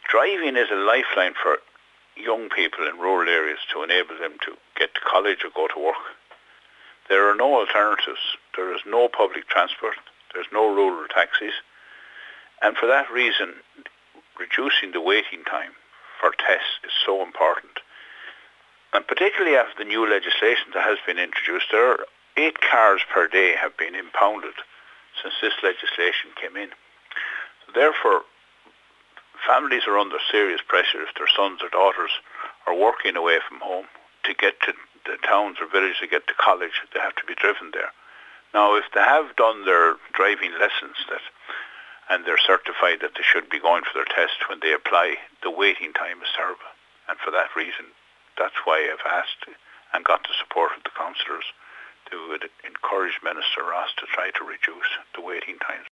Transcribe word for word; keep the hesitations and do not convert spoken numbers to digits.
Driving is a lifeline for young people in rural areas to enable them to get to college or go to work. There are no alternatives. There is no public transport. There's no rural taxis. And for that reason, reducing the waiting time for tests is so important. And particularly after the new legislation that has been introduced, there are eight cars per day have been impounded since this legislation came in. So therefore, families are under serious pressure if their sons or daughters are working away from home to get to the towns or villages to get to college. They have to be driven there. Now, if they have done their driving lessons that, and they're certified that they should be going for their test when they apply, the waiting time is terrible. And for that reason, that's why I've asked and got the support of the councillors to encourage Minister Ross to try to reduce the waiting times.